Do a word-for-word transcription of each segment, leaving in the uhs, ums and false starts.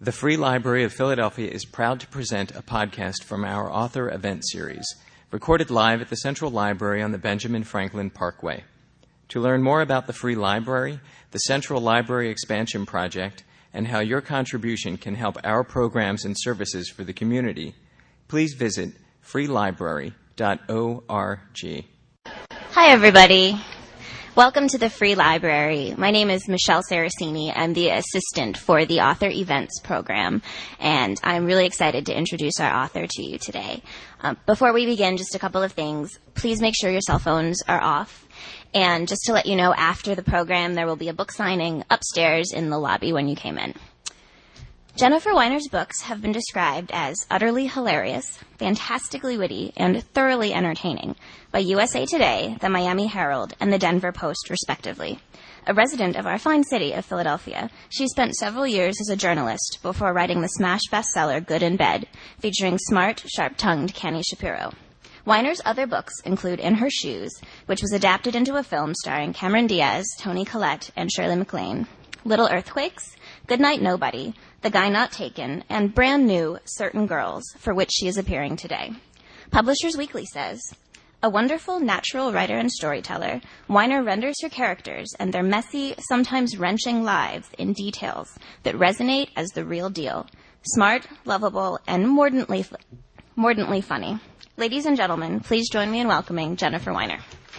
The Free Library of Philadelphia is proud to present a podcast from our author event series, recorded live at the Central Library on the Benjamin Franklin Parkway. To learn more about the Free Library, the Central Library Expansion Project, and how your contribution can help our programs and services for the community, please visit free library dot org. Hi, everybody. Welcome to the Free Library. My name is Michelle Saracini. I'm the assistant for the Author Events program, and I'm really excited to introduce our author to you today. Um, before we begin, just a couple of things. Please make sure your cell phones are off. And just to let you know, after the program, there will be a book signing upstairs in the lobby when you came in. Jennifer Weiner's books have been described as utterly hilarious, fantastically witty, and thoroughly entertaining by U S A Today, the Miami Herald, and the Denver Post, respectively. A resident of our fine city of Philadelphia, she spent several years as a journalist before writing the smash bestseller Good in Bed, featuring smart, sharp-tongued Kenny Shapiro. Weiner's other books include In Her Shoes, which was adapted into a film starring Cameron Diaz, Toni Collette, and Shirley MacLaine, Little Earthquakes, Goodnight Nobody, The Guy Not Taken, and brand new Certain Girls, for which she is appearing today. Publishers Weekly says, a wonderful natural writer and storyteller, Weiner renders her characters and their messy, sometimes wrenching lives in details that resonate as the real deal. Smart, lovable, and mordantly, mordantly funny. Ladies and gentlemen, please join me in welcoming Jennifer Weiner.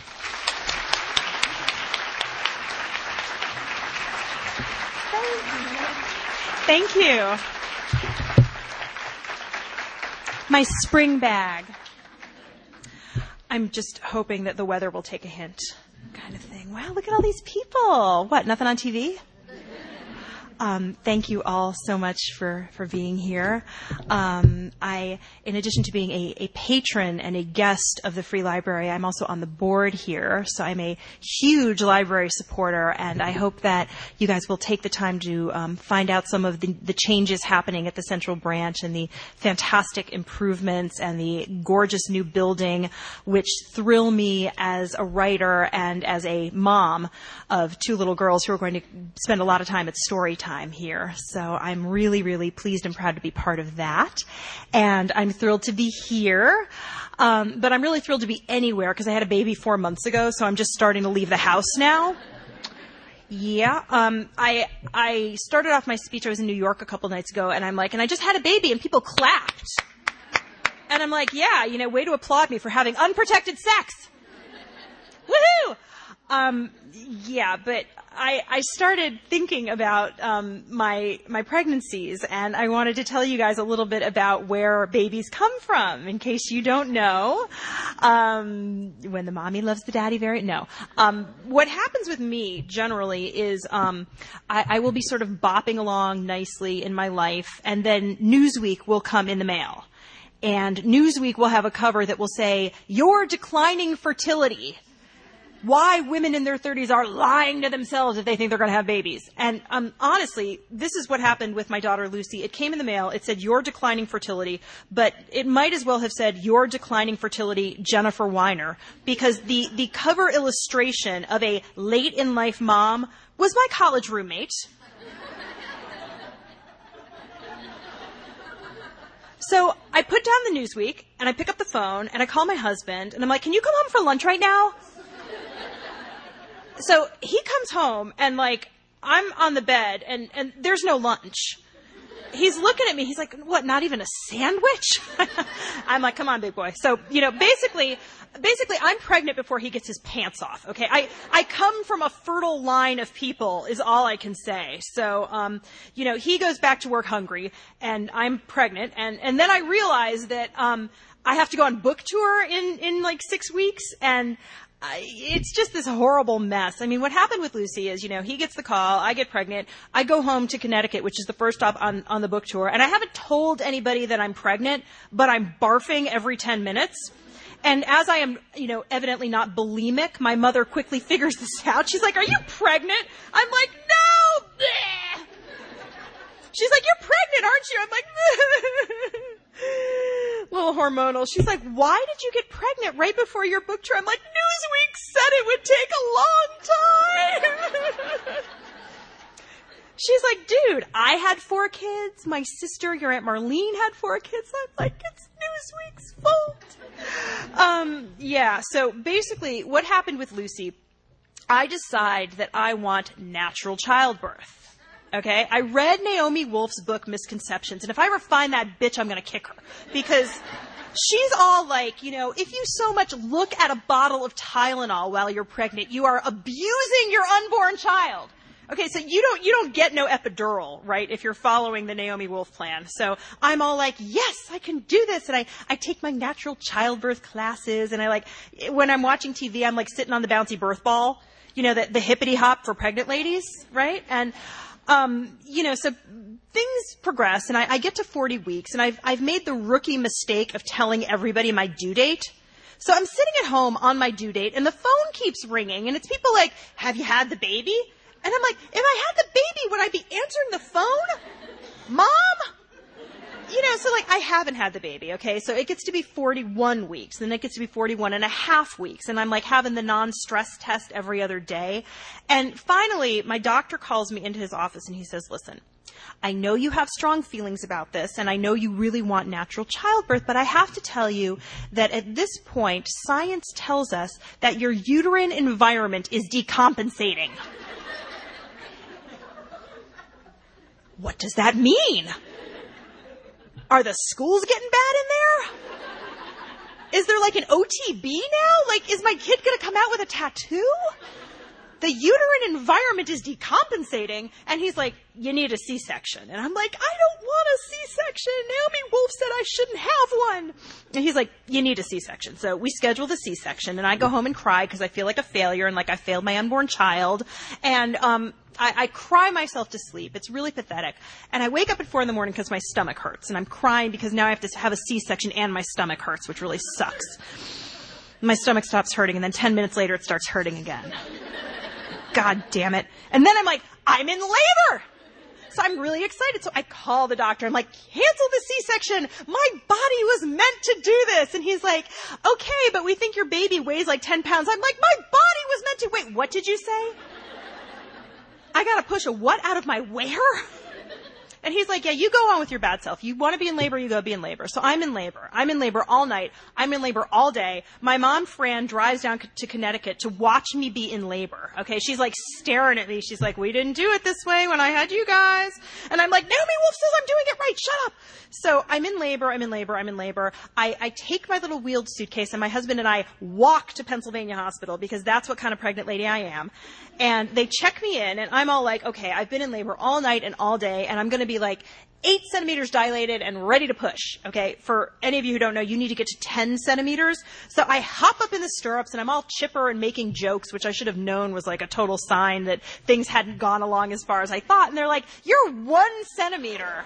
Thank you. My spring bag. I'm just hoping that the weather will take a hint, kind of thing. Wow, look at all these people. What, nothing on T V? Um, thank you all so much for, for being here. Um, I, in addition to being a, a patron and a guest of the Free Library, I'm also on the board here. So I'm a huge library supporter, and I hope that you guys will take the time to um, find out some of the, the changes happening at the Central Branch and the fantastic improvements and the gorgeous new building, which thrill me as a writer and as a mom of two little girls who are going to spend a lot of time at story time here. So I'm really, really pleased and proud to be part of that. And I'm thrilled to be here. Um, but I'm really thrilled to be anywhere because I had a baby four months ago, so I'm just starting to leave the house now. Yeah. Um, I I started off my speech. I was in New York a couple nights ago, and I'm like, and I just had a baby, and people clapped. And I'm like, yeah, you know, way to applaud me for having unprotected sex. Woohoo! Um, yeah, but I, I started thinking about um, my my pregnancies, and I wanted to tell you guys a little bit about where babies come from, in case you don't know. Um, when the mommy loves the daddy very no. Um, what happens with me generally is um, I, I will be sort of bopping along nicely in my life, and then Newsweek will come in the mail, and Newsweek will have a cover that will say, "Your declining fertility. Why women in their thirties are lying to themselves if they think they're going to have babies." And um, honestly, this is what happened with my daughter Lucy. It came in the mail. It said, "Your declining fertility," but it might as well have said, "Your declining fertility, Jennifer Weiner," because the, the cover illustration of a late-in-life mom was my college roommate. So I put down the Newsweek, and I pick up the phone, and I call my husband, and I'm like, "Can you come home for lunch right now?" So he comes home, and, like, I'm on the bed, and, and there's no lunch. He's looking at me. He's like, "What, not even a sandwich?" I'm like, "Come on, big boy." So, you know, basically, basically, I'm pregnant before he gets his pants off, okay? I, I come from a fertile line of people is all I can say. So, um, you know, he goes back to work hungry, and I'm pregnant, and, and then I realize that um, I have to go on book tour in, in, like, six weeks, and I, it's just this horrible mess. I mean, what happened with Lucy is, you know, he gets the call, I get pregnant, I go home to Connecticut, which is the first stop on, on the book tour, and I haven't told anybody that I'm pregnant, but I'm barfing every ten minutes. And as I am, you know, evidently not bulimic, my mother quickly figures this out. She's like, "Are you pregnant?" I'm like, "No!" Bleh. She's like, "You're pregnant, aren't you?" I'm like, "Bleh." Little hormonal. She's like, "Why did you get pregnant right before your book tour?" I'm like, "Newsweek said it would take a long time." she's like, dude, I had four kids. My sister, your Aunt Marlene, had four kids. I'm like, it's Newsweek's fault. Um, yeah, so basically what happened with Lucy, I decide that I want natural childbirth. Okay? I read Naomi Wolf's book, Misconceptions, and if I ever find that bitch, I'm going to kick her. Because she's all like, you know, if you so much look at a bottle of Tylenol while you're pregnant, you are abusing your unborn child. Okay, so you don't, you don't get no epidural, right, if you're following the Naomi Wolf plan. So I'm all like, yes, I can do this. And I, I take my natural childbirth classes, and I like, when I'm watching T V, I'm like sitting on the bouncy birth ball, you know, the, the hippity hop for pregnant ladies, right? And, um, you know, so things progress, and I, I get to forty weeks, and I've, I've made the rookie mistake of telling everybody my due date. So I'm sitting at home on my due date, and the phone keeps ringing, and it's people like, have you had the baby? And I'm like, if I had the baby, would I be answering the phone? Mom? You know, so like, I haven't had the baby, okay? So it gets to be forty-one weeks, then it gets to be forty-one and a half weeks, and I'm like having the non-stress test every other day. And finally, my doctor calls me into his office, and he says, listen, I know you have strong feelings about this, and I know you really want natural childbirth, but I have to tell you that at this point, science tells us that your uterine environment is decompensating. What does that mean? Are the schools getting bad in there? Is there like an O T B now? Like, is my kid going to come out with a tattoo? The uterine environment is decompensating. And he's like, you need a C-section. And I'm like, I don't want a C-section. Naomi Wolf said I shouldn't have one. And he's like, you need a C-section. So we schedule the C-section, and I go home and cry because I feel like a failure and like I failed my unborn child. And, um, I, I cry myself to sleep. It's really pathetic. And I wake up at four in the morning because my stomach hurts. And I'm crying because now I have to have a C-section and my stomach hurts, which really sucks. My stomach stops hurting, and then ten minutes later it starts hurting again. God damn it. And then I'm like, I'm in labor. So I'm really excited. So I call the doctor. I'm like, cancel the C-section. My body was meant to do this. And he's like, okay, but we think your baby weighs like ten pounds. I'm like, my body was meant to. Wait, what did you say? I gotta push a what out of my where? And he's like, yeah, you go on with your bad self. You want to be in labor, you go be in labor. So I'm in labor. I'm in labor all night. I'm in labor all day. My mom, Fran, drives down to Connecticut to watch me be in labor. Okay, she's like staring at me. She's like, we didn't do it this way when I had you guys. And I'm like, Naomi Wolf says I'm doing it right. Shut up. So I'm in labor. I'm in labor. I'm in labor. I, I take my little wheeled suitcase, and my husband and I walk to Pennsylvania Hospital because that's what kind of pregnant lady I am. And they check me in, and I'm all like, okay, I've been in labor all night and all day, and I'm going to be like eight centimeters dilated and ready to push. Okay. For any of you who don't know, you need to get to ten centimeters. So I hop up in the stirrups, and I'm all chipper and making jokes, which I should have known was like a total sign that things hadn't gone along as far as I thought. And they're like, you're one centimeter.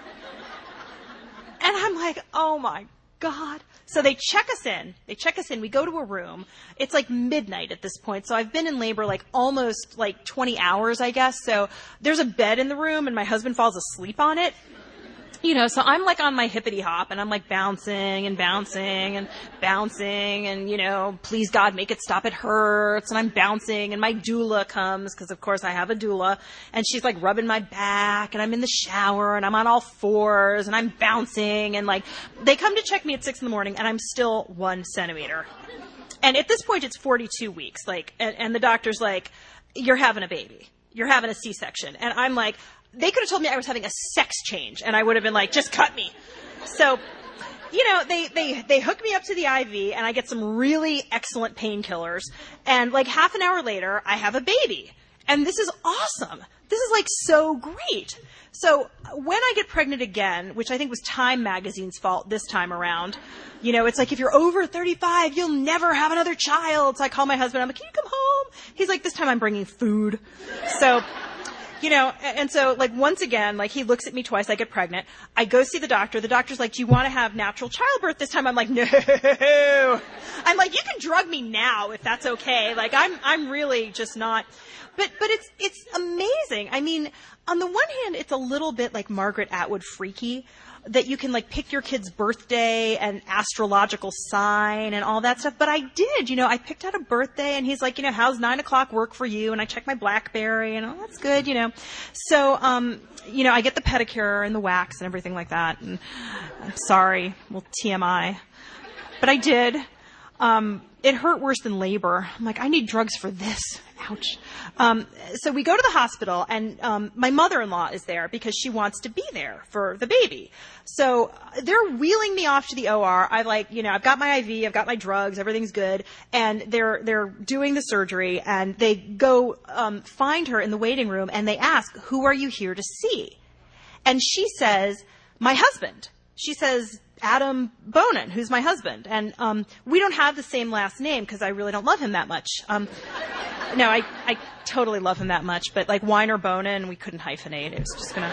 And I'm like, oh my God. So they check us in. They check us in. We go to a room. It's like midnight at this point. So I've been in labor like almost like twenty hours, I guess. So there's a bed in the room, and my husband falls asleep on it. You know, so I'm like on my hippity hop, and I'm like bouncing and bouncing and bouncing and, you know, please God, make it stop. It hurts. And I'm bouncing, and my doula comes because, of course, I have a doula, and she's like rubbing my back, and I'm in the shower, and I'm on all fours, and I'm bouncing, and like they come to check me at six in the morning, and I'm still one centimeter. And at this point, it's forty-two weeks. Like, and, and the doctor's like, you're having a baby. You're having a C-section. And I'm like, they could have told me I was having a sex change, and I would have been like, just cut me. So, you know, they, they, they hook me up to the I V, and I get some really excellent painkillers. And like half an hour later, I have a baby. And this is awesome. This is like so great. So when I get pregnant again, which I think was Time Magazine's fault this time around, you know, it's like, if you're over thirty-five, you'll never have another child. So I call my husband. I'm like, can you come home? He's like, this time I'm bringing food. So, you know, and so like once again, like he looks at me twice. I get pregnant. I go see the doctor. The doctor's like, do you want to have natural childbirth this time? I'm like, no. I'm like, you can drug me now if that's okay. Like I'm, I'm really just not. But, but it's, it's amazing. I mean, on the one hand, it's a little bit like Margaret Atwood freaky, that you can like pick your kid's birthday and astrological sign and all that stuff. But I did, you know, I picked out a birthday and he's like, you know, how's nine o'clock work for you? And I checked my BlackBerry and oh, that's good, you know. So, um, you know, I get the pedicure and the wax and everything like that. And I'm sorry, well, T M I, but I did. Um, it hurt worse than labor. I'm like, I need drugs for this. Ouch. Um, so we go to the hospital, and um, my mother-in-law is there because she wants to be there for the baby. So uh, they're wheeling me off to the O R. I like, you know, I've got my I V, I've got my drugs, everything's good, and they're they're doing the surgery, and they go um, find her in the waiting room, and they ask, "Who are you here to see?" And she says, "My husband." She says, Adam Bonin, who's my husband. And um, we don't have the same last name because I really don't love him that much. Um, no, I, I totally love him that much. But like Weiner Bonin, we couldn't hyphenate. It was just going to...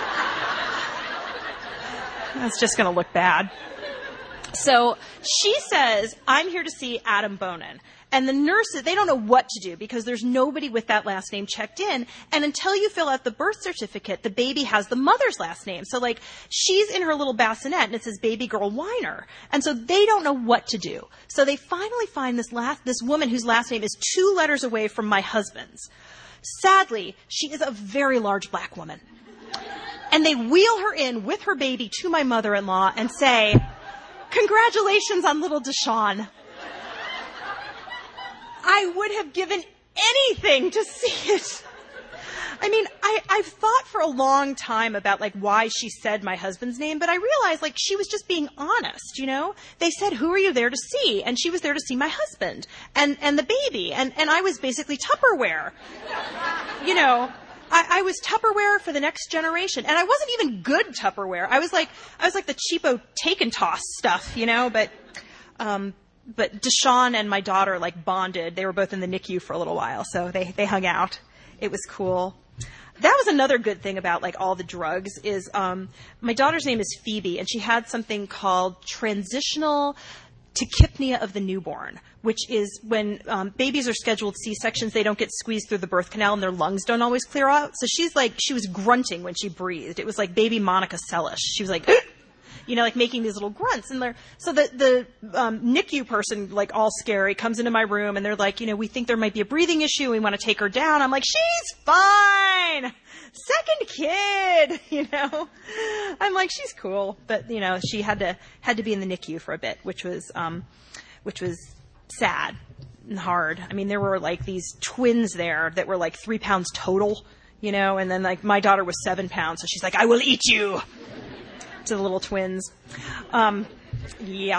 That's just going to look bad. So she says, I'm here to see Adam Bonin. And the nurses, they don't know what to do because there's nobody with that last name checked in. And until you fill out the birth certificate, the baby has the mother's last name. So like she's in her little bassinet and it says baby girl Weiner. And so they don't know what to do. So they finally find this last, this woman whose last name is two letters away from my husband's. Sadly, she is a very large black woman. And they wheel her in with her baby to my mother-in-law and say, congratulations on little Deshawn. I would have given anything to see it. I mean, I, I've thought for a long time about, like, why she said my husband's name, but I realized, like, she was just being honest, you know? They said, who are you there to see? And she was there to see my husband and, and the baby. And, and I was basically Tupperware. You know, I, I was Tupperware for the next generation. And I wasn't even good Tupperware. I was like, I was like the cheapo take and toss stuff, you know? But, um... But Deshawn and my daughter, like, bonded. They were both in the N I C U for a little while, so they, they hung out. It was cool. That was another good thing about, like, all the drugs is um, my daughter's name is Phoebe, and she had something called transitional tachypnea of the newborn, which is when um, babies are scheduled C-sections, they don't get squeezed through the birth canal and their lungs don't always clear out. So she's like, she was grunting when she breathed. It was like baby Monica Seles. She was like... you know, like making these little grunts. And they're, so the, the um, N I C U person, like all scary, comes into my room and they're like, you know, we think there might be a breathing issue. We want to take her down. I'm like, she's fine. Second kid, you know. I'm like, she's cool. But, you know, she had to, had to be in the N I C U for a bit, which was, um, which was sad and hard. I mean, there were like these twins there that were like three pounds total, you know, and then like my daughter was seven pounds. So she's like, I will eat you. To the little twins. Um, yeah.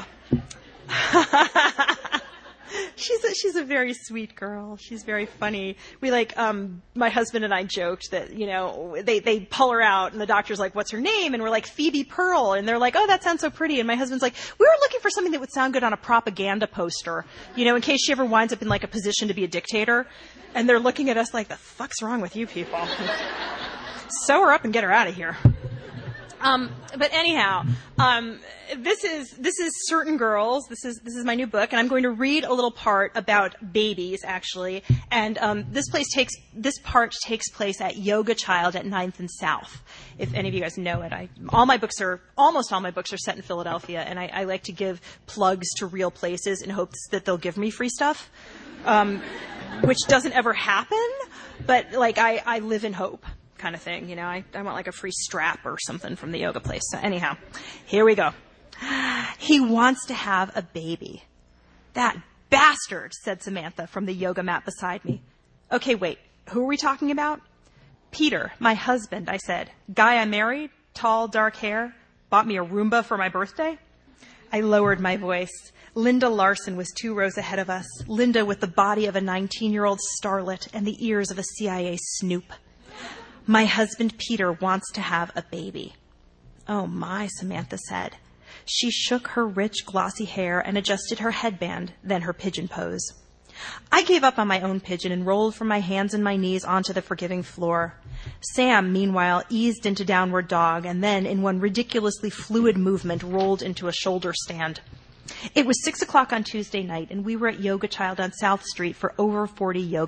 she's a, she's a very sweet girl. She's very funny. We like, um, my husband and I joked that, you know, they, they pull her out and the doctor's like, what's her name? And we're like, Phoebe Pearl. And they're like, oh, that sounds so pretty. And my husband's like, we were looking for something that would sound good on a propaganda poster, you know, in case she ever winds up in like a position to be a dictator. And they're looking at us like, the fuck's wrong with you people? Sew her up and get her out of here. Um, but anyhow, um, this is, this is Certain Girls. This is, this is my new book, and I'm going to read a little part about babies, actually. And, um, this place takes, this part takes place at Yoga Child at ninth and South. If any of you guys know it, I, all my books are, almost all my books are set in Philadelphia, and I, I like to give plugs to real places in hopes that they'll give me free stuff. Um, which doesn't ever happen, but, like, I, I live in hope. Kind of thing, you know, I, I want like a free strap or something from the yoga place. So anyhow, here we go. He wants to have a baby. That bastard, said Samantha from the yoga mat beside me. Okay, wait, who are we talking about? Peter, my husband, I said. Guy I married, tall, dark hair, bought me a Roomba for my birthday. I lowered my voice. Linda Larson was two rows ahead of us. Linda with the body of a nineteen-year-old starlet and the ears of a C I A snoop. My husband, Peter, wants to have a baby. Oh my, Samantha said. She shook her rich, glossy hair and adjusted her headband, then her pigeon pose. I gave up on my own pigeon and rolled from my hands and my knees onto the forgiving floor. Sam, meanwhile, eased into downward dog and then, in one ridiculously fluid movement, rolled into a shoulder stand. It was six o'clock on Tuesday night, and we were at Yoga Child on South Street for over forty yoga.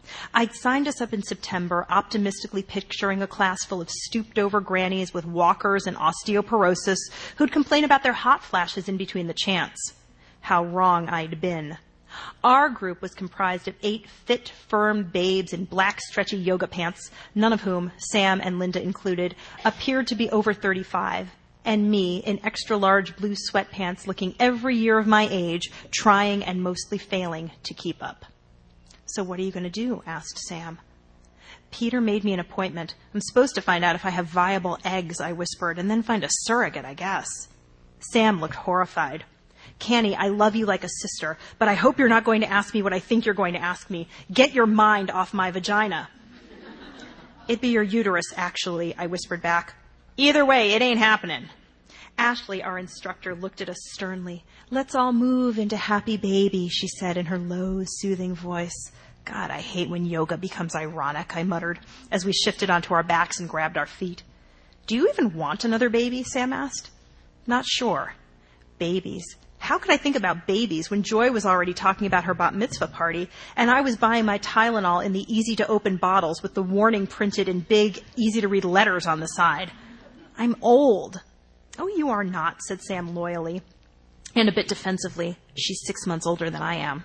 I'd signed us up in September, optimistically picturing a class full of stooped-over grannies with walkers and osteoporosis who'd complain about their hot flashes in between the chants. How wrong I'd been. Our group was comprised of eight fit, firm babes in black, stretchy yoga pants, none of whom, Sam and Linda included, appeared to be over thirty-five, and me in extra-large blue sweatpants looking every year of my age, trying and mostly failing to keep up. "So what are you going to do?" asked Sam. "Peter made me an appointment. I'm supposed to find out if I have viable eggs," I whispered, "and then find a surrogate, I guess." Sam looked horrified. "Canny, I love you like a sister, but I hope you're not going to ask me what I think you're going to ask me. Get your mind off my vagina." "It'd be your uterus, actually," I whispered back. "Either way, it ain't happening." Ashley, our instructor, looked at us sternly. "Let's all move into happy baby," she said in her low, soothing voice. "God, I hate when yoga becomes ironic," I muttered, as we shifted onto our backs and grabbed our feet. "Do you even want another baby?" Sam asked. "Not sure." Babies. How could I think about babies when Joy was already talking about her bat mitzvah party, and I was buying my Tylenol in the easy-to-open bottles with the warning printed in big, easy-to-read letters on the side? "I'm old." "Oh, you are not," said Sam loyally, and a bit defensively. "She's six months older than I am."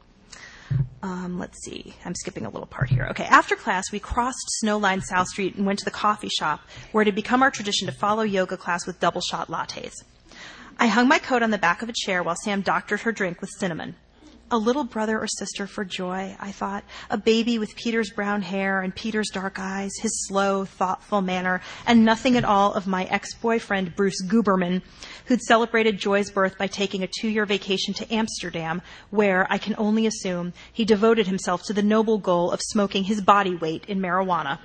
Um, let's see. I'm skipping a little part here. Okay, after class, we crossed Snowline South Street and went to the coffee shop, where it had become our tradition to follow yoga class with double-shot lattes. I hung my coat on the back of a chair while Sam doctored her drink with cinnamon. A little brother or sister for Joy, I thought. A baby with Peter's brown hair and Peter's dark eyes, his slow, thoughtful manner, and nothing at all of my ex-boyfriend, Bruce Guberman, who'd celebrated Joy's birth by taking a two-year vacation to Amsterdam, where, I can only assume, he devoted himself to the noble goal of smoking his body weight in marijuana.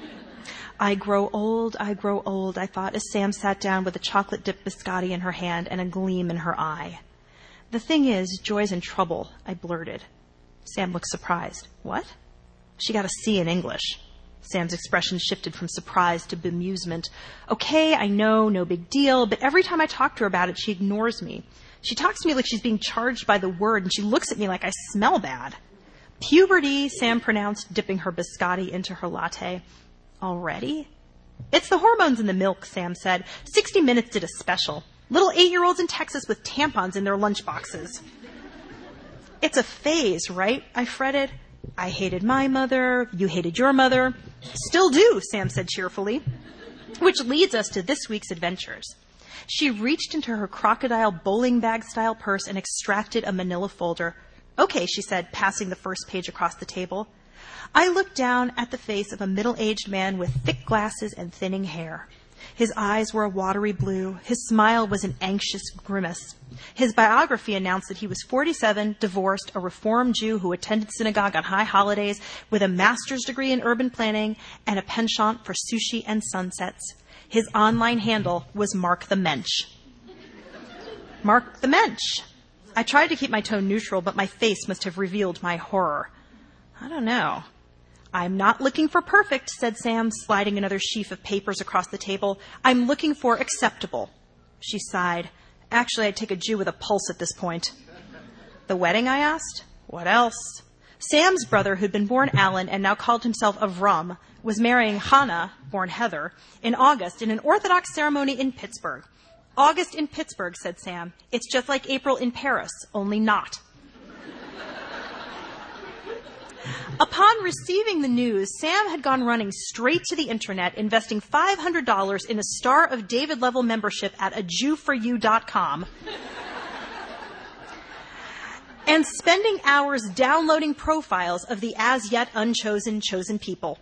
I grow old, I grow old, I thought, as Sam sat down with a chocolate-dipped biscotti in her hand and a gleam in her eye. "The thing is, Joy's in trouble," I blurted. Sam looked surprised. "What?" "She got a C in English." Sam's expression shifted from surprise to bemusement. "Okay, I know, no big deal, but every time I talk to her about it, she ignores me. She talks to me like she's being charged by the word, and she looks at me like I smell bad." "Puberty," Sam pronounced, dipping her biscotti into her latte. "Already?" "It's the hormones in the milk," Sam said. sixty minutes did a special. Little eight-year-olds in Texas with tampons in their lunchboxes." "It's a phase, right?" I fretted. "I hated my mother. You hated your mother." "Still do," Sam said cheerfully. Which leads us to this week's adventures. She reached into her crocodile bowling bag-style purse and extracted a manila folder. "Okay," she said, passing the first page across the table. I looked down at the face of a middle-aged man with thick glasses and thinning hair. His eyes were a watery blue. His smile was an anxious grimace. His biography announced that he was forty-seven, divorced, a Reform Jew who attended synagogue on high holidays, with a master's degree in urban planning and a penchant for sushi and sunsets. His online handle was Mark the Mensch. Mark the Mensch. I tried to keep my tone neutral, but my face must have revealed my horror. I don't know. "I'm not looking for perfect," said Sam, sliding another sheaf of papers across the table. "I'm looking for acceptable." She sighed. "Actually, I'd take a Jew with a pulse at this point." "The wedding?" I asked. "What else?" Sam's brother, who'd been born Alan and now called himself Avram, was marrying Hannah, born Heather, in August in an Orthodox ceremony in Pittsburgh. "August in Pittsburgh," said Sam. "It's just like April in Paris, only not." Upon receiving the news, Sam had gone running straight to the internet, investing five hundred dollars in a Star of David level membership at a jew for you dot com, and spending hours downloading profiles of the as-yet unchosen chosen people.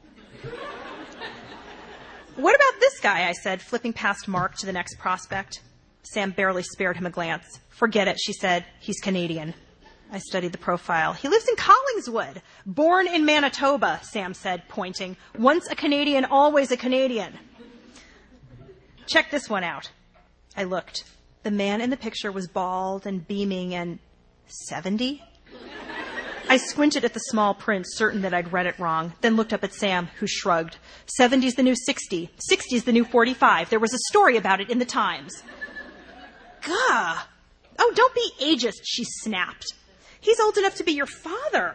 "What about this guy?" I said, flipping past Mark to the next prospect. Sam barely spared him a glance. "Forget it," she said. "He's Canadian." I studied the profile. "He lives in Collingswood. Born in Manitoba," Sam said, pointing. "Once a Canadian, always a Canadian." "Check this one out." I looked. The man in the picture was bald and beaming and seventy. I squinted at the small print, certain that I'd read it wrong, then looked up at Sam, who shrugged. seventy's the new sixty. sixty's the new forty-five. There was a story about it in the Times. Gah! "Oh, don't be ageist," she snapped. "He's old enough to be your father."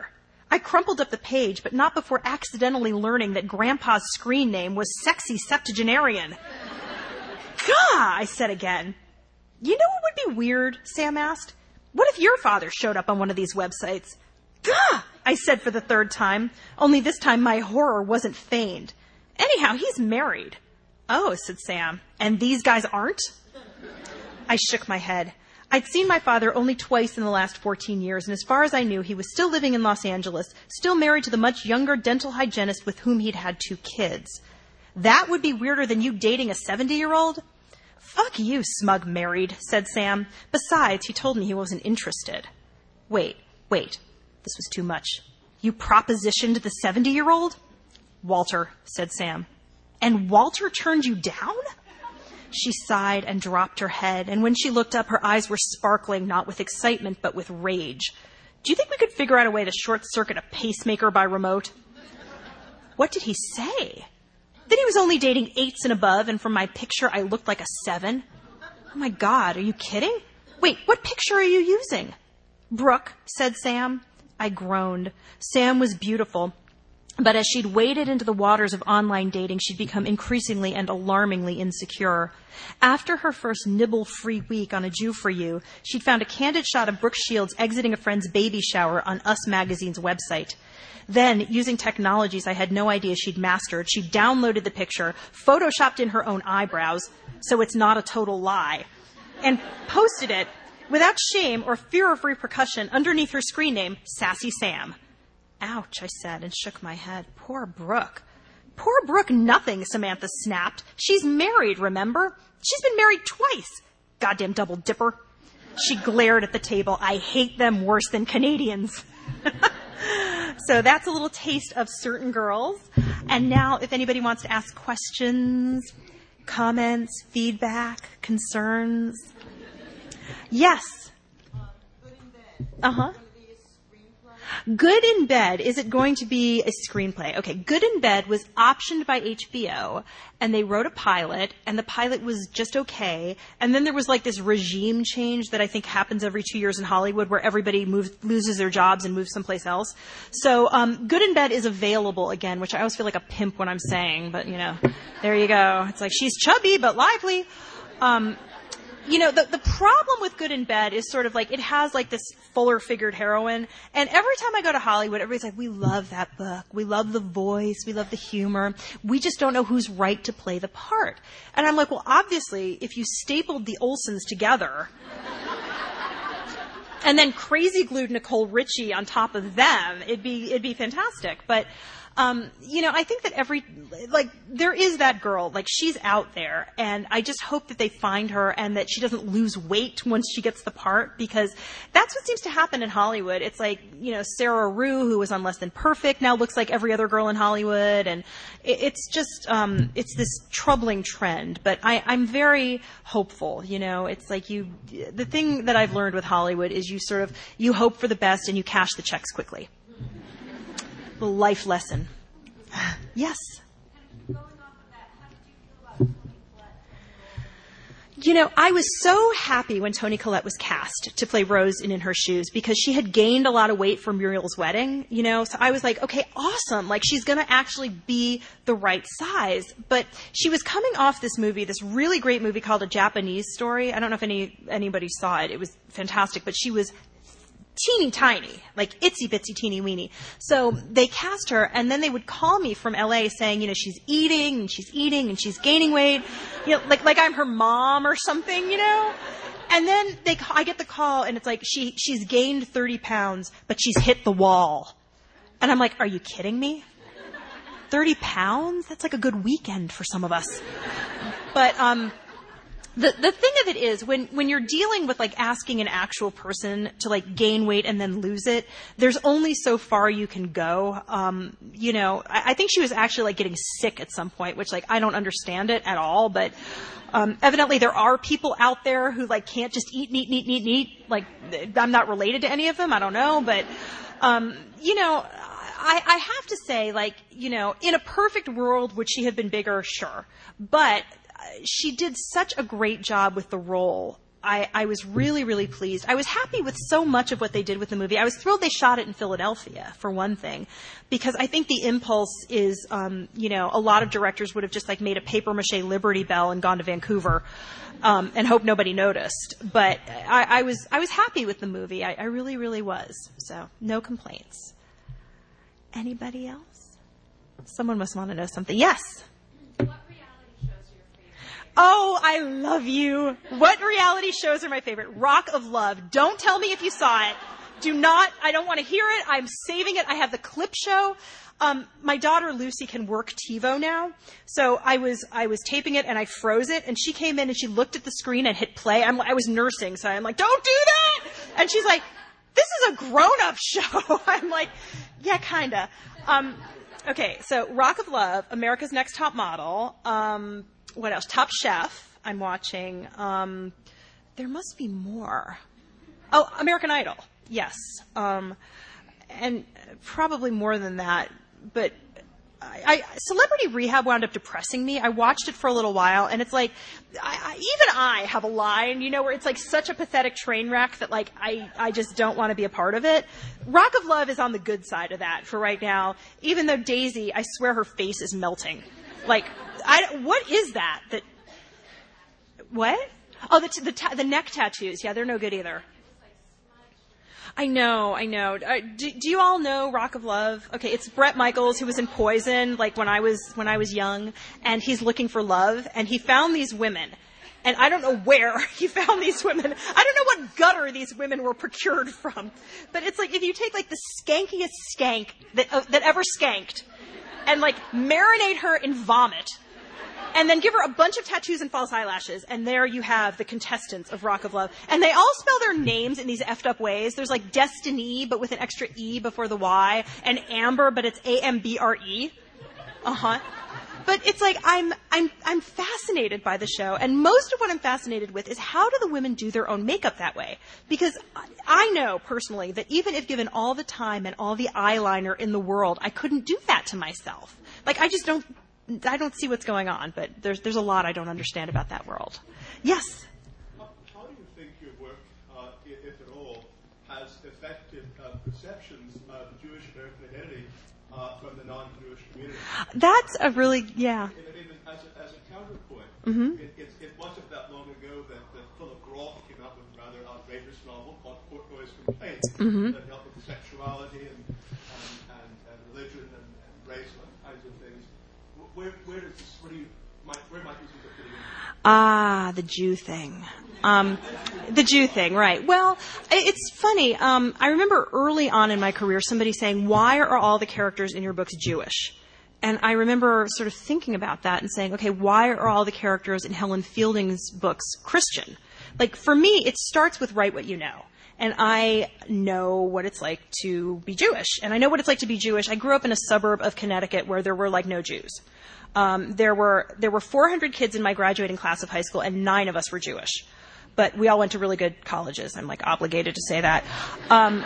I crumpled up the page, but not before accidentally learning that Grandpa's screen name was Sexy Septuagenarian. Gah, I said again. You know what would be weird, Sam asked? What if your father showed up on one of these websites? Gah, I said for the third time, only this time my horror wasn't feigned. Anyhow, he's married. Oh, said Sam, and these guys aren't? I shook my head. I'd seen my father only twice in the last fourteen years, and as far as I knew, he was still living in Los Angeles, still married to the much younger dental hygienist with whom he'd had two kids. That would be weirder than you dating a seventy-year-old? Fuck you, smug married, said Sam. Besides, he told me he wasn't interested. Wait, wait. This was too much. You propositioned the seventy-year-old? Walter, said Sam. And Walter turned you down? She sighed and dropped her head, and when she looked up, her eyes were sparkling, not with excitement, but with rage. Do you think we could figure out a way to short-circuit a pacemaker by remote? What did he say? That he was only dating eights and above, and from my picture, I looked like a seven? Oh my God, are you kidding? Wait, what picture are you using? Brooke, said Sam. I groaned. Sam was beautiful. But as she'd waded into the waters of online dating, she'd become increasingly and alarmingly insecure. After her first nibble-free week on A Jew for You, she'd found a candid shot of Brooke Shields exiting a friend's baby shower on Us Magazine's website. Then, using technologies I had no idea she'd mastered, she downloaded the picture, photoshopped in her own eyebrows, so it's not a total lie, and posted it without shame or fear of repercussion underneath her screen name, Sassy Sam. Ouch, I said, and shook my head. Poor Brooke. Poor Brooke nothing, Samantha snapped. She's married, remember? She's been married twice. Goddamn double dipper. She glared at the table. I hate them worse than Canadians. So that's a little taste of certain girls. And now, if anybody wants to ask questions, comments, feedback, concerns. Yes. Uh-huh. Good in Bed, is it going to be a screenplay? Okay, Good in Bed was optioned by H B O, and they wrote a pilot, and the pilot was just okay. And then there was like this regime change that I think happens every two years in Hollywood where everybody moves, loses their jobs and moves someplace else. So um, Good in Bed is available again, which I always feel like a pimp when I'm saying, but, you know, there you go. It's like, she's chubby but lively. Um You know, the, the problem with Good in Bed is sort of like, it has like this fuller-figured heroine. And every time I go to Hollywood, everybody's like, we love that book. We love the voice. We love the humor. We just don't know who's right to play the part. And I'm like, well, obviously, if you stapled the Olsens together and then crazy glued Nicole Richie on top of them, it'd be, it'd be fantastic. But, Um, you know, I think that every, like, there is that girl, like, she's out there, and I just hope that they find her and that she doesn't lose weight once she gets the part, because that's what seems to happen in Hollywood. It's like, you know, Sarah Rue, who was on Less Than Perfect, now looks like every other girl in Hollywood, and it, it's just, um, it's this troubling trend, but I, I'm very hopeful, you know, it's like you, the thing that I've learned with Hollywood is you sort of, you hope for the best and you cash the checks quickly. Life lesson. Yes. You know, I was so happy when Toni Collette was cast to play Rose in In Her Shoes because she had gained a lot of weight for Muriel's wedding, you know, so I was like, okay, awesome. Like, she's going to actually be the right size. But she was coming off this movie, this really great movie called A Japanese Story. I don't know if any anybody saw it. It was fantastic, but she was teeny tiny, like itsy bitsy teeny weeny. So they cast her, and then they would call me from L A saying, you know, she's eating and she's eating and she's gaining weight, you know, like like I'm her mom or something, you know. And then they, I get the call, and it's like she she's gained thirty pounds, but she's hit the wall. And I'm like, are you kidding me? thirty pounds? That's like a good weekend for some of us. But um. The the thing of it is, when, when you're dealing with, like, asking an actual person to, like, gain weight and then lose it, there's only so far you can go. Um, you know, I, I think she was actually, like, getting sick at some point, which, like, I don't understand it at all. But um, evidently there are people out there who, like, can't just eat, eat, eat, eat, eat. Like, I'm not related to any of them. I don't know. But, um, you know, I, I have to say, like, you know, in a perfect world, would she have been bigger? Sure. But she did such a great job with the role I, I was really, really pleased. I was happy with so much of what they did with the movie. I was thrilled they shot it in Philadelphia, for one thing, because I think the impulse is, um, you know, a lot of directors would have just like made a papier-mâché Liberty Bell and gone to Vancouver um, and hope nobody noticed. But I, I was I was happy with the movie. I, I really, really was. So no complaints. Anybody else? Someone must want to know something. Yes. Oh, I love you. What reality shows are my favorite? Rock of Love. Don't tell me if you saw it. Do not. I don't want to hear it. I'm saving it. I have the clip show. Um, my daughter Lucy can work TiVo now. So I was, I was taping it and I froze it and she came in and she looked at the screen and hit play. I'm, I was nursing. So I'm like, don't do that. And she's like, this is a grown-up show. I'm like, yeah, kinda. Um, okay. So Rock of Love, America's Next Top Model, um, what else? Top Chef, I'm watching. Um, there must be more. Oh, American Idol, yes. Um, and probably more than that. But I, I, Celebrity Rehab wound up depressing me. I watched it for a little while, and it's like, I, I, even I have a line, you know, where it's like such a pathetic train wreck that like I, I just don't want to be a part of it. Rock of Love is on the good side of that for right now, even though Daisy, I swear her face is melting. Like, I, what is that? That what? Oh, the t- the, ta- the neck tattoos. Yeah, they're no good either. I know, I know. Uh, do, do you all know Rock of Love? Okay, it's Bret Michaels who was in Poison, like when I was when I was young, and he's looking for love, and he found these women. And I don't know where he found these women. I don't know what gutter these women were procured from. But it's like if you take like the skankiest skank that uh, that ever skanked, and like marinate her in vomit, and then give her a bunch of tattoos and false eyelashes, and there you have the contestants of Rock of Love. And they all spell their names in these effed up ways. There's like Destiny, but with an extra E before the Y, and Amber, but it's A M B R E. Uh-huh. But it's like, I'm, I'm, I'm fascinated by the show, and most of what I'm fascinated with is how do the women do their own makeup that way? Because I know, personally, that even if given all the time and all the eyeliner in the world, I couldn't do that to myself. Like, I just don't, I don't see what's going on, but there's, there's a lot I don't understand about that world. Yes? How, how do you think your work, uh, if at all, has affected uh, perceptions of Jewish American identity uh, from the non-Jewish community? That's a really, yeah. In, in, as, a, as a counterpoint, mm-hmm. it, it, it wasn't that long ago that, that Philip Roth came out with a rather outrageous novel called Portnoy's Complaint mm-hmm. that dealt with sexuality and, and, and, and religion and, and race and kinds of things. Where, where does this, where do you, might, where might this end up fitting in? Ah, the Jew thing. Um, the Jew thing, right. Well, it's funny. Um, I remember early on in my career somebody saying, why are all the characters in your books Jewish? And I remember sort of thinking about that and saying, okay, why are all the characters in Helen Fielding's books Christian? Like, for me, it starts with write what you know. And I know what it's like to be Jewish. And I know what it's like to be Jewish. I grew up in a suburb of Connecticut where there were, like, no Jews. Um, there were there were four hundred kids in my graduating class of high school, and nine of us were Jewish. But we all went to really good colleges. I'm, like, obligated to say that. Um,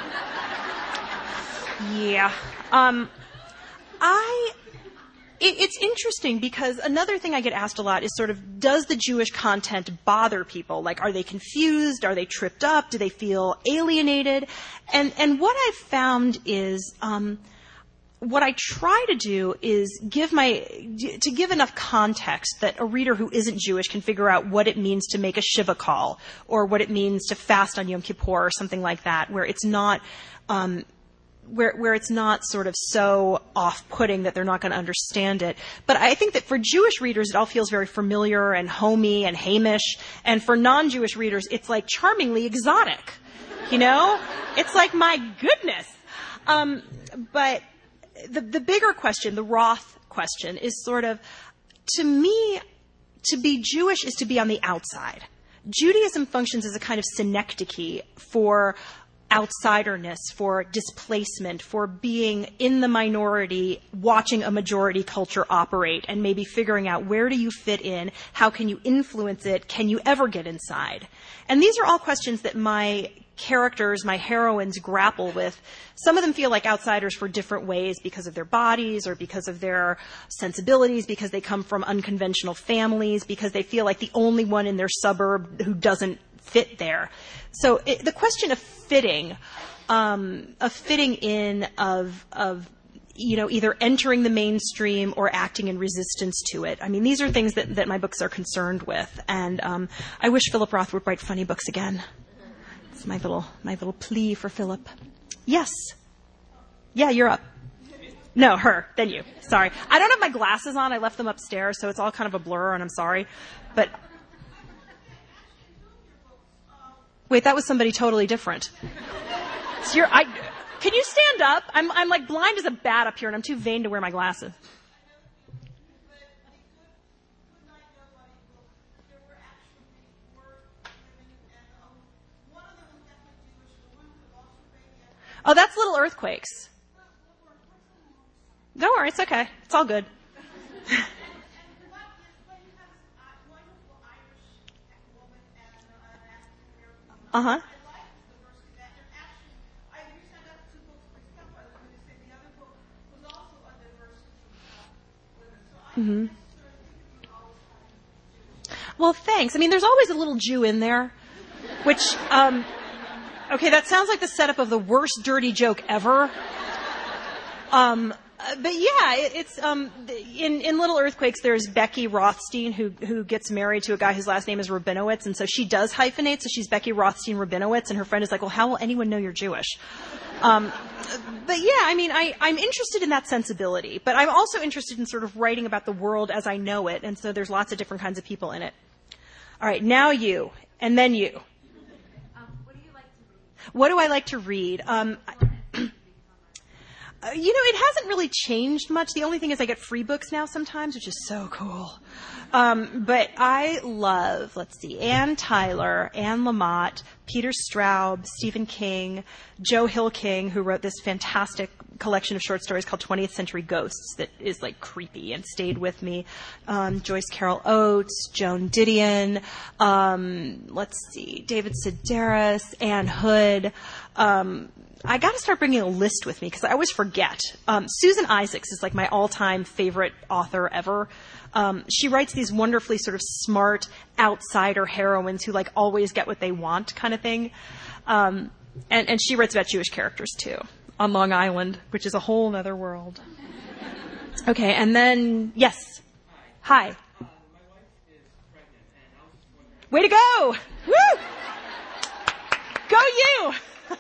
yeah. Um, I... It's interesting because another thing I get asked a lot is sort of, does the Jewish content bother people? Like, are they confused? Are they tripped up? Do they feel alienated? And and what I've found is, um, what I try to do is give my, to give enough context that a reader who isn't Jewish can figure out what it means to make a Shiva call, or what it means to fast on Yom Kippur, or something like that, where it's not, um, where where it's not sort of so off-putting that they're not going to understand it. But I think that for Jewish readers, it all feels very familiar and homey and Hamish. And for non-Jewish readers, it's like charmingly exotic. You know? It's like, my goodness. Um, but the the bigger question, the Roth question, is sort of, to me, to be Jewish is to be on the outside. Judaism functions as a kind of synecdoche for outsiderness, for displacement, for being in the minority, watching a majority culture operate, and maybe figuring out, where do you fit in? How can you influence it? Can you ever get inside? And these are all questions that my characters, my heroines, grapple with. Some of them feel like outsiders for different ways because of their bodies, or because of their sensibilities, because they come from unconventional families, because they feel like the only one in their suburb who doesn't fit there. So it, the question of fitting, um, of fitting in, of of you know, either entering the mainstream or acting in resistance to it. I mean, these are things that, that my books are concerned with. And um, I wish Philip Roth would write funny books again. It's my little my little plea for Philip. Yes. Yeah, you're up. No, her. Then you. Sorry. I don't have my glasses on. I left them upstairs, so it's all kind of a blur, and I'm sorry. But wait, that was somebody totally different. So you're, I, can you stand up? I'm, I'm like blind as a bat up here, and I'm too vain to wear my glasses. Oh, that's Little Earthquakes. Don't worry, it's okay. It's all good. Uh-huh. Mm-hmm. Well, thanks. I mean, there's always a little Jew in there, which, um, okay, that sounds like the setup of the worst dirty joke ever. Um, but yeah, it, it's um, in in Little Earthquakes. There's Becky Rothstein who who gets married to a guy whose last name is Rabinowitz, and so she does hyphenate. So she's Becky Rothstein Rabinowitz, and her friend is like, "Well, how will anyone know you're Jewish?" Um, but yeah, I mean, I, I'm interested in that sensibility, but I'm also interested in sort of writing about the world as I know it, and so there's lots of different kinds of people in it. All right, now you, and then you. Um, what do you like to read? What do I like to read? Um, uh, you know, it hasn't really changed much. The only thing is I get free books now sometimes, which is so cool. Um, but I love, let's see, Ann Tyler, Anne Lamott, Peter Straub, Stephen King, Joe Hill King, who wrote this fantastic collection of short stories called twentieth Century Ghosts that is like creepy and stayed with me. Um, Joyce Carol Oates, Joan Didion, um, let's see, David Sedaris, Anne Hood. Um, I got to start bringing a list with me because I always forget. Um, Susan Isaacs is like my all-time favorite author ever. Um, she writes these wonderfully sort of smart outsider heroines who like always get what they want kind of thing. Um, and, and she writes about Jewish characters too on Long Island, which is a whole other world. Okay, and then, yes. Hi. Uh, my wife is pregnant, and I was just wondering. Way to go! Woo! Go you!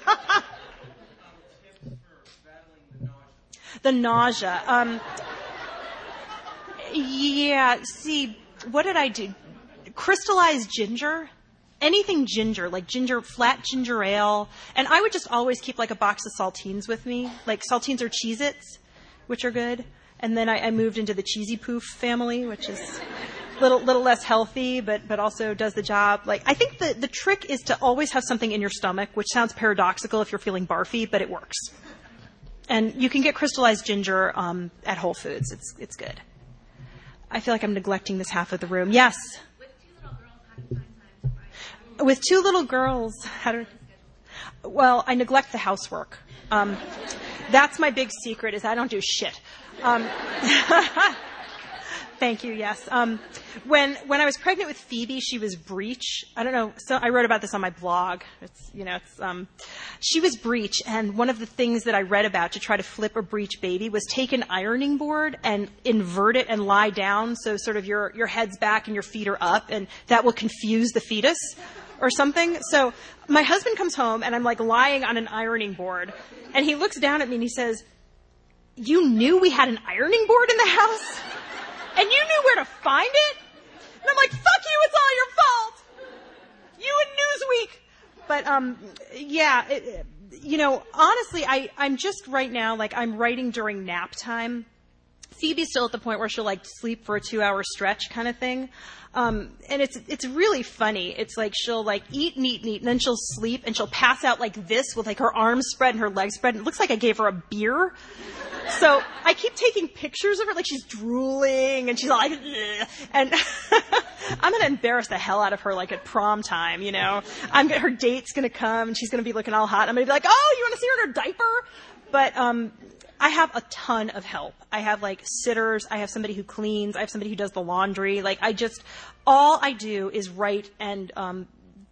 The nausea. Um, yeah, see, what did I do? Crystallized ginger. Anything ginger, like ginger, flat ginger ale. And I would just always keep like a box of saltines with me. Like saltines or Cheez-Its, which are good. And then I, I moved into the Cheesy Poof family, which is a little, little less healthy, but, but also does the job. Like, I think the, the trick is to always have something in your stomach, which sounds paradoxical if you're feeling barfy, but it works. And you can get crystallized ginger um, at Whole Foods. It's it's good. I feel like I'm neglecting this half of the room. Yes? With two little girls, how do... Well, I neglect the housework. Um, that's my big secret, is I don't do shit. Um, thank you, yes. Um, when when I was pregnant with Phoebe, she was breech. I don't know. So I wrote about this on my blog. It's you know, it's um, she was breech, and one of the things that I read about to try to flip a breech baby was take an ironing board and invert it and lie down, so sort of your your head's back and your feet are up, and that will confuse the fetus or something. So my husband comes home, and I'm like lying on an ironing board, and he looks down at me and he says, "You knew we had an ironing board in the house? And you knew where to find it?" And I'm like, "Fuck you, it's all your fault. You and Newsweek." But, um, yeah, it, you know, honestly, I, I'm just right now, like, I'm writing during nap time. Phoebe's still at the point where she'll, like, sleep for a two-hour stretch kind of thing. Um, and it's it's really funny. It's like she'll, like, eat and eat and eat, and then she'll sleep, and she'll pass out like this with, like, her arms spread and her legs spread. And it looks like I gave her a beer. So I keep taking pictures of her, like she's drooling, and she's like, ugh. And I'm going to embarrass the hell out of her, like, at prom time, you know. I'm her date's going to come, and she's going to be looking all hot. I'm going to be like, "Oh, you want to see her in her diaper?" But um, I have a ton of help. I have, like, sitters. I have somebody who cleans. I have somebody who does the laundry. Like, I just, all I do is write and um,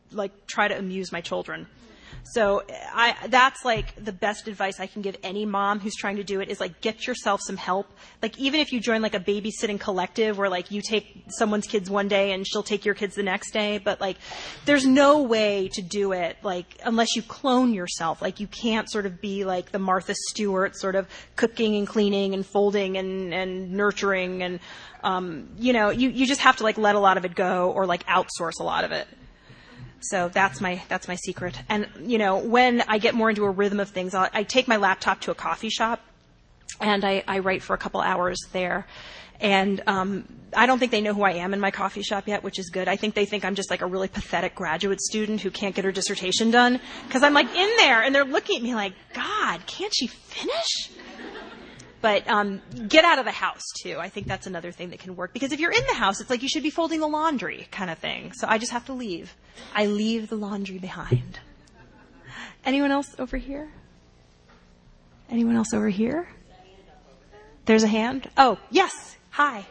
like try to amuse my children. So I, that's like the best advice I can give any mom who's trying to do it is like get yourself some help. Like even if you join like a babysitting collective where like you take someone's kids one day and she'll take your kids the next day, but like there's no way to do it like unless you clone yourself. Like you can't sort of be like the Martha Stewart sort of cooking and cleaning and folding and, and nurturing and um, you know, you, you just have to like let a lot of it go or like outsource a lot of it. So that's my that's my secret. And, you know, when I get more into a rhythm of things, I'll, I take my laptop to a coffee shop, and I, I write for a couple hours there. And um, I don't think they know who I am in my coffee shop yet, which is good. I think they think I'm just like a really pathetic graduate student who can't get her dissertation done. Because I'm like in there, and they're looking at me like, God, can't she finish? But um, get out of the house, too. I think that's another thing that can work. Because if you're in the house, it's like you should be folding the laundry kind of thing. So I just have to leave. I leave the laundry behind. Anyone else over here? Anyone else over here? There's a hand. Oh, yes. Hi.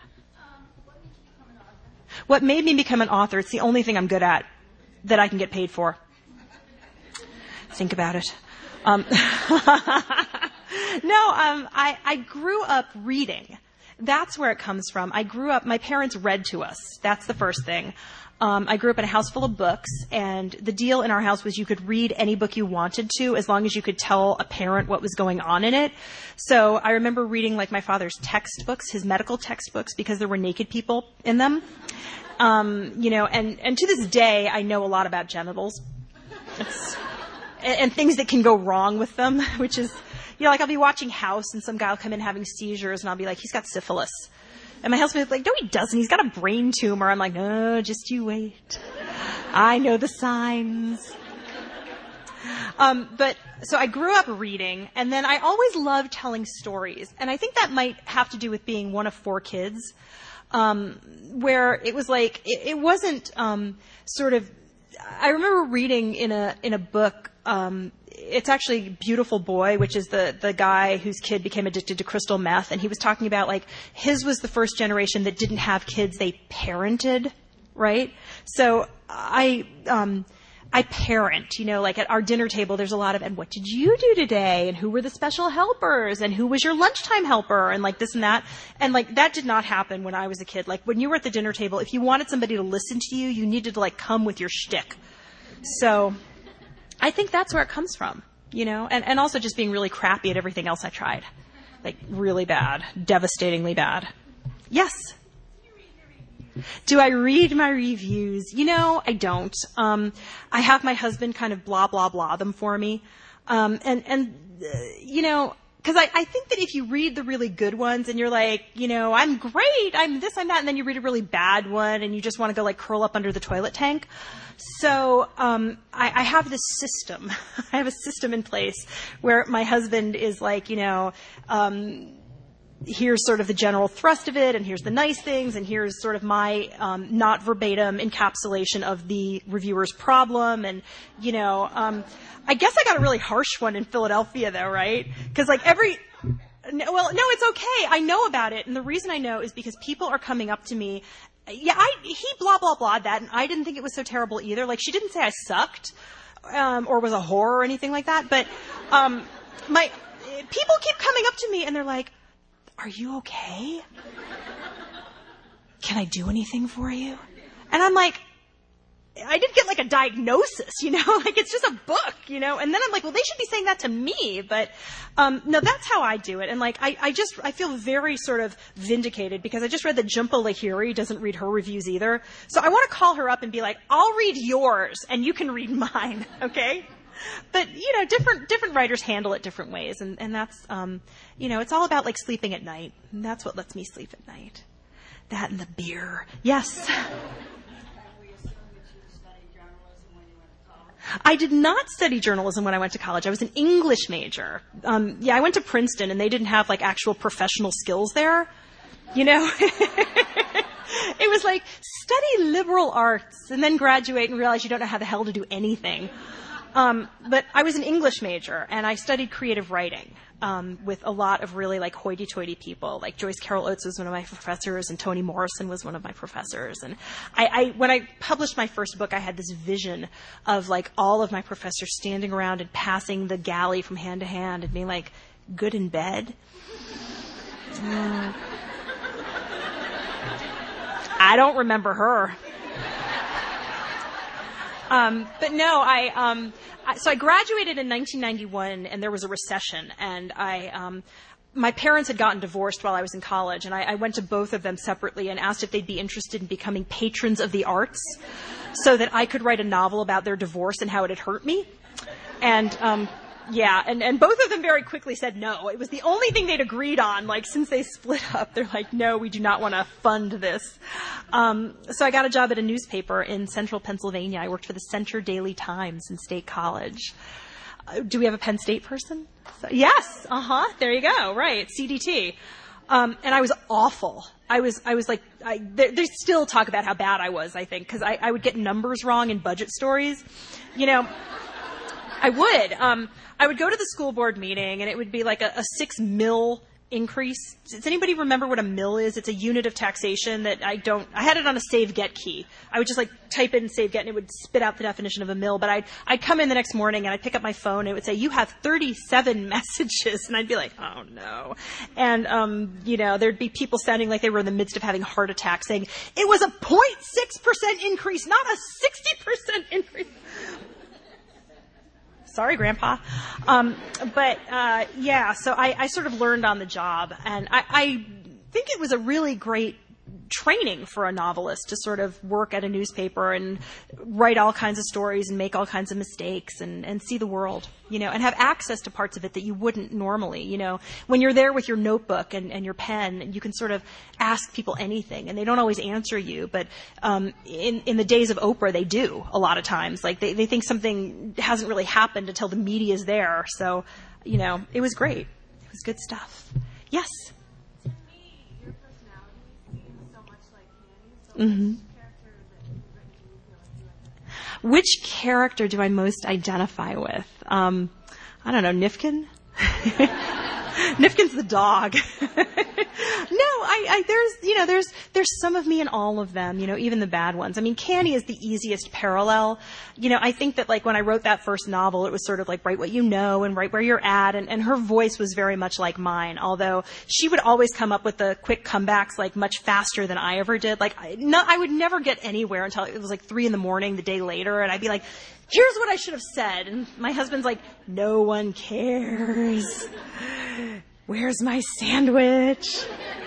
What made me become an author? It's the only thing I'm good at that I can get paid for. Think about it. Um, no, um, I, I grew up reading. That's where it comes from. I grew up, my parents read to us. That's the first thing. Um, I grew up in a house full of books, and the deal in our house was you could read any book you wanted to as long as you could tell a parent what was going on in it. So I remember reading like my father's textbooks, his medical textbooks, because there were naked people in them. Um, you know, and, and to this day, I know a lot about genitals. It's, and, and things that can go wrong with them, which is, you know, like I'll be watching House and some guy will come in having seizures and I'll be like, he's got syphilis. And my husband's like, no, he doesn't. He's got a brain tumor. I'm like, no, just you wait. I know the signs. Um, but so I grew up reading, and then I always loved telling stories. And I think that might have to do with being one of four kids, um, where it was like, it, it wasn't um, sort of, I remember reading in a in a book, um, it's actually Beautiful Boy, which is the, the guy whose kid became addicted to crystal meth. And he was talking about like his was the first generation that didn't have kids. They parented, right? So I, um, I parent, you know, like at our dinner table, there's a lot of, and what did you do today? And who were the special helpers? And who was your lunchtime helper? And like this and that. And like that did not happen when I was a kid. Like when you were at the dinner table, if you wanted somebody to listen to you, you needed to like come with your shtick. So I think that's where it comes from, you know, and, and also just being really crappy at everything else I tried. Like really bad, devastatingly bad. Yes. Do I read my reviews? You know, I don't. Um, I have my husband kind of blah, blah, blah them for me. Um, and, and, uh, you know, cause I, I think that if you read the really good ones and you're like, you know, I'm great, I'm this, I'm that, and then you read a really bad one and you just want to go like curl up under the toilet tank. So, um, I, I have this system. I have a system in place where my husband is like, you know, um, here's sort of the general thrust of it, and here's the nice things, and here's sort of my um, not verbatim encapsulation of the reviewer's problem. And, you know, um, I guess I got a really harsh one in Philadelphia, though, right? Because, like, every... No, well, no, it's okay. I know about it. And the reason I know is because people are coming up to me. Yeah, I he blah, blah, blah that, and I didn't think it was so terrible either. Like, she didn't say I sucked um, or was a whore or anything like that. But um, my people keep coming up to me, and they're like, are you okay? Can I do anything for you? And I'm like, I didn't get like a diagnosis, you know, like it's just a book, you know, and then I'm like, well, they should be saying that to me. But, um, no, that's how I do it. And like, I, I just, I feel very sort of vindicated because I just read that Jhumpa Lahiri doesn't read her reviews either. So I want to call her up and be like, I'll read yours and you can read mine. Okay. But, you know, different, different writers handle it different ways. And, and that's, um, you know, it's all about like sleeping at night. And that's what lets me sleep at night. That and the beer. Yes. I did not study journalism when I went to college. I was an English major. Um, yeah, I went to Princeton and they didn't have like actual professional skills there. You know? It was like study liberal arts and then graduate and realize you don't know how the hell to do anything. Um, but I was an English major, and I studied creative writing um, with a lot of really like hoity-toity people. Like Joyce Carol Oates was one of my professors, and Toni Morrison was one of my professors. And I, I, when I published my first book, I had this vision of like all of my professors standing around and passing the galley from hand to hand and being like, "Good in bed?" Mm. I don't remember her. Um, but no, I, um, I, so I graduated in nineteen ninety-one, and there was a recession, and I, um, my parents had gotten divorced while I was in college, and I, I went to both of them separately and asked if they'd be interested in becoming patrons of the arts so that I could write a novel about their divorce and how it had hurt me. And, um, yeah, and, and both of them very quickly said no. It was the only thing they'd agreed on, like, since they split up. They're like, no, we do not want to fund this. Um, so I got a job at a newspaper in central Pennsylvania. I worked for the Center Daily Times in State College. Uh, do we have a Penn State person? So, yes, uh-huh, there you go, right, C D T. Um, and I was awful. I was, I was like, I, they, they still talk about how bad I was, I think, because I, I would get numbers wrong in budget stories. You know, I would. Um, I would go to the school board meeting, and it would be like a, a six mil increase. Does anybody remember what a mil is? It's a unit of taxation that I don't, I had it on a save get key. I would just like type in save get, and it would spit out the definition of a mil. But I'd, I'd come in the next morning, and I'd pick up my phone, and it would say, you have thirty-seven messages. And I'd be like, oh no. And, um, you know, there'd be people sounding like they were in the midst of having a heart attack saying, it was a zero point six percent increase, not a sixty percent increase. Sorry, Grandpa. Um, but, uh, yeah, so I, I sort of learned on the job, and I, I think it was a really great training for a novelist to sort of work at a newspaper and write all kinds of stories and make all kinds of mistakes and, and see the world, you know, and have access to parts of it that you wouldn't normally, you know. When you're there with your notebook and, and your pen, you can sort of ask people anything, and they don't always answer you, but um, in, in the days of Oprah, they do a lot of times. Like, they, they think something hasn't really happened until the media's there. So, you know, it was great. It was good stuff. Yes? Mm-hmm. Which character do I most identify with? Um, I don't know, Nifkin? Nifkin's the dog. No, I, I, there's, you know, there's, there's some of me in all of them, you know, even the bad ones. I mean, Canny is the easiest parallel. You know, I think that, like, when I wrote that first novel, it was sort of like write what you know and write where you're at, and, and her voice was very much like mine, although she would always come up with the quick comebacks, like, much faster than I ever did. Like, I, no, I would never get anywhere until it was like three in the morning the day later, and I'd be like, here's what I should have said. And my husband's like, no one cares. Where's my sandwich?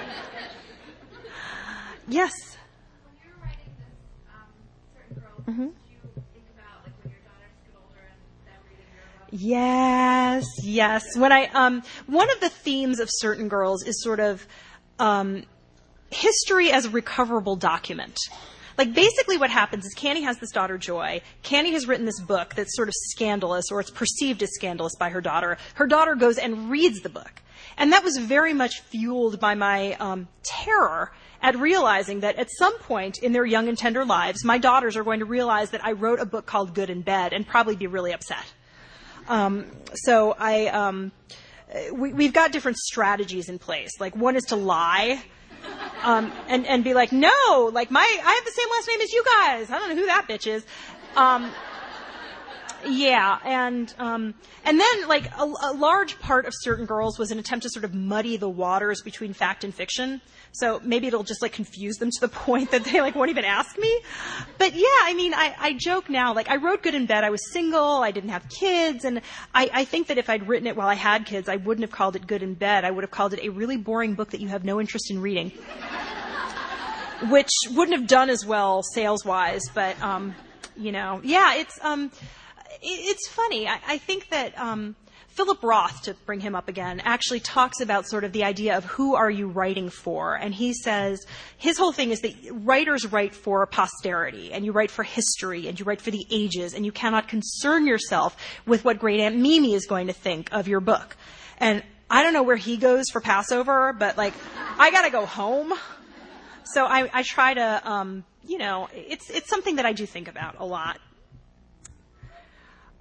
Yes. When you were writing this, um, certain girls, Mm-hmm. did you think about like when your daughters get older and them reading your love? Yes, yes. When I um, one of the themes of Certain Girls is sort of um, history as a recoverable document. Like, basically what happens is Canny has this daughter, Joy. Canny has written this book that's sort of scandalous, or it's perceived as scandalous by her daughter. Her daughter goes and reads the book. And that was very much fueled by my um, terror at realizing that at some point in their young and tender lives, my daughters are going to realize that I wrote a book called Good in Bed and probably be really upset. Um, so I, um, we, we've got different strategies in place. Like, one is to lie. Um, and, and be like, no, like my, I have the same last name as you guys. I don't know who that bitch is. Um, yeah. And, um, and then like a, a large part of Certain Girls was an attempt to sort of muddy the waters between fact and fiction. So maybe it'll just like confuse them to the point that they like won't even ask me. But yeah, I mean, I, I joke now, like I wrote Good in Bed. I was single. I didn't have kids. And I, I think that if I'd written it while I had kids, I wouldn't have called it Good in Bed. I would have called it a really boring book that you have no interest in reading, which wouldn't have done as well sales wise. But, um, you know, yeah, it's, um, it, it's funny. I, I think that, um, Philip Roth, to bring him up again, actually talks about sort of the idea of who are you writing for. And he says his whole thing is that writers write for posterity, and you write for history, and you write for the ages, and you cannot concern yourself with what Great Aunt Mimi is going to think of your book. And I don't know where he goes for Passover, but like, I gotta go home. So I, I try to, um, you know, it's it's something that I do think about a lot.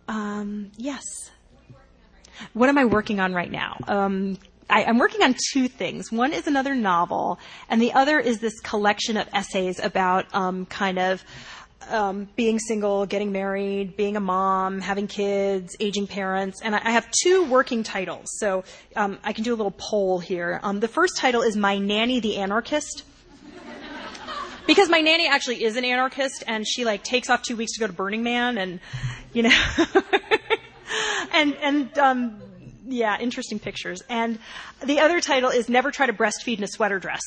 Um, yes. What am I working on right now? Um, I, I'm working on two things. One is another novel, and the other is this collection of essays about um, kind of um, being single, getting married, being a mom, having kids, aging parents. And I, I have two working titles, so um, I can do a little poll here. Um, the first title is My Nanny the Anarchist. Because my nanny actually is an anarchist, and she like takes off two weeks to go to Burning Man, and you know, and and um, yeah, interesting pictures. And the other title is Never Try to Breastfeed in a Sweater Dress.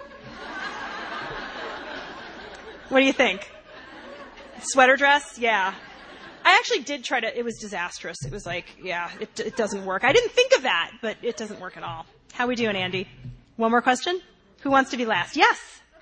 What do you think? Sweater dress? Yeah. I actually did try to. It was disastrous. It was like, yeah, it it doesn't work. I didn't think of that, but it doesn't work at all. How we doing, Andy? One more question? Who wants to be last? Yes.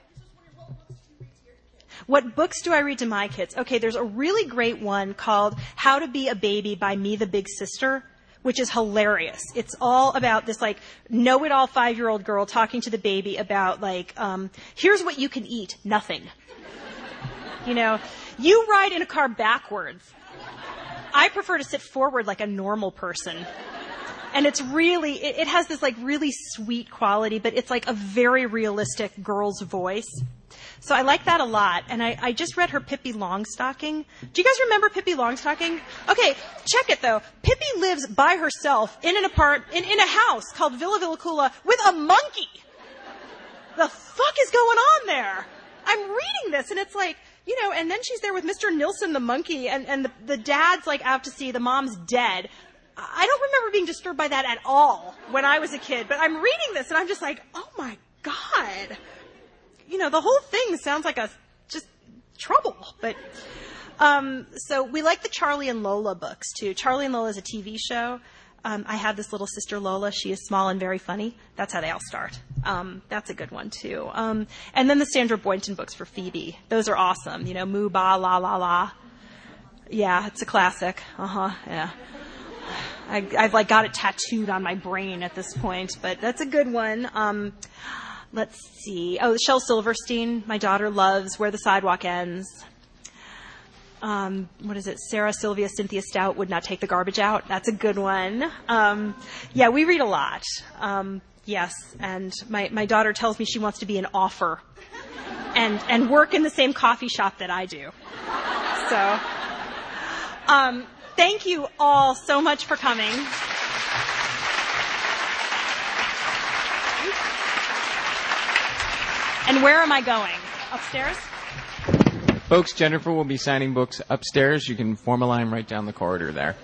What books do I read to my kids? Okay, there's a really great one called How to Be a Baby by Me the Big Sister, which is hilarious. It's all about this like know-it-all five-year-old girl talking to the baby about like, um, here's what you can eat, nothing. You know, you ride in a car backwards. I prefer to sit forward like a normal person. And it's really, it, it has this like really sweet quality, but it's like a very realistic girl's voice. So I like that a lot. And I, I just read her Pippi Longstocking. Do you guys remember Pippi Longstocking? Okay, check it though. Pippi lives by herself in an apart, in, in a house called Villa Villacula with a monkey. The fuck is going on there? I'm reading this and it's like, you know, and then she's there with Mister Nilsson the monkey and, and the, the dad's like out to sea, the mom's dead. I don't remember being disturbed by that at all when I was a kid, but I'm reading this and I'm just like, oh my God. You know, the whole thing sounds like a just trouble. But um, so we like the Charlie and Lola books too. Charlie and Lola is a T V show. Um, I have this little sister Lola. She is small and very funny. That's how they all start. Um, that's a good one too. Um, and then the Sandra Boynton books for Phoebe. Those are awesome. You know, Moo Ba La La La. Yeah, it's a classic. Uh huh. Yeah. I, I've like got it tattooed on my brain at this point, but that's a good one. Um, let's see. Oh, Shel Silverstein. My daughter loves Where the Sidewalk Ends. Um, what is it? Sarah, Sylvia, Cynthia Stout Would Not Take the Garbage Out. That's a good one. Um, yeah, we read a lot. Um, yes, and my, my daughter tells me she wants to be an author and and work in the same coffee shop that I do. So, um, thank you all so much for coming. And where am I going? Upstairs? Folks, Jennifer will be signing books upstairs. You can form a line right down the corridor there.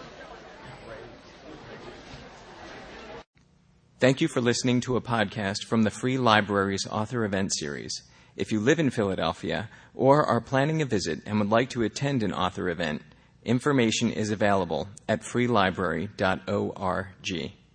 Thank you for listening to a podcast from the Free Library's Author Event Series. If you live in Philadelphia or are planning a visit and would like to attend an author event, information is available at free library dot org.